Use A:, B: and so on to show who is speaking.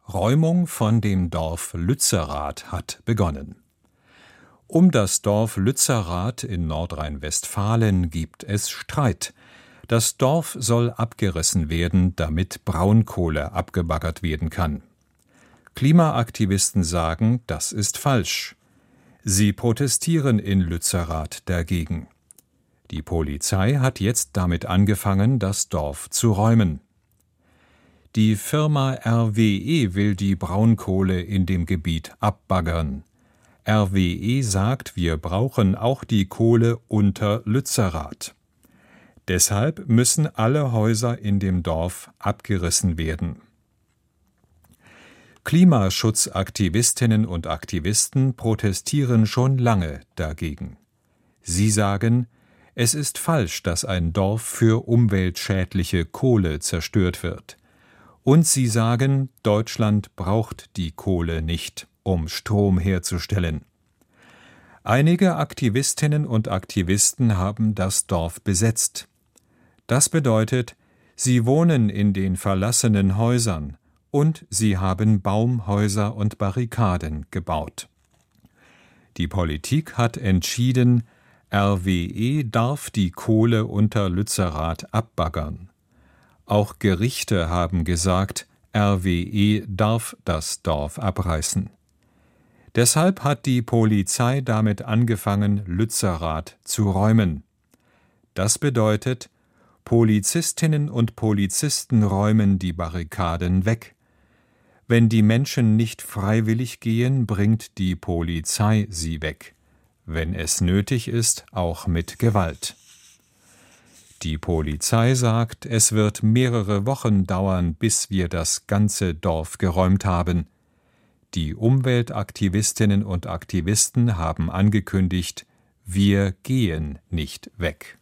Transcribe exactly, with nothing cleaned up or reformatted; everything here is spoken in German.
A: Räumung von dem Dorf Lützerath hat begonnen. Um das Dorf Lützerath in Nordrhein-Westfalen gibt es Streit. Das Dorf soll abgerissen werden, damit Braunkohle abgebaggert werden kann. Klimaaktivisten sagen, das ist falsch. Sie protestieren in Lützerath dagegen. Die Polizei hat jetzt damit angefangen, das Dorf zu räumen. Die Firma R W E will die Braunkohle in dem Gebiet abbaggern. R W E sagt, wir brauchen auch die Kohle unter Lützerath. Deshalb müssen alle Häuser in dem Dorf abgerissen werden. Klimaschutzaktivistinnen und Aktivisten protestieren schon lange dagegen. Sie sagen, es ist falsch, dass ein Dorf für umweltschädliche Kohle zerstört wird. Und sie sagen, Deutschland braucht die Kohle nicht, um Strom herzustellen. Einige Aktivistinnen und Aktivisten haben das Dorf besetzt. Das bedeutet, sie wohnen in den verlassenen Häusern und sie haben Baumhäuser und Barrikaden gebaut. Die Politik hat entschieden, R W E darf die Kohle unter Lützerath abbaggern. Auch Gerichte haben gesagt, R W E darf das Dorf abreißen. Deshalb hat die Polizei damit angefangen, Lützerath zu räumen. Das bedeutet, Polizistinnen und Polizisten räumen die Barrikaden weg. Wenn die Menschen nicht freiwillig gehen, bringt die Polizei sie weg. Wenn es nötig ist, auch mit Gewalt. Die Polizei sagt, es wird mehrere Wochen dauern, bis wir das ganze Dorf geräumt haben. Die Umweltaktivistinnen und Aktivisten haben angekündigt, wir gehen nicht weg.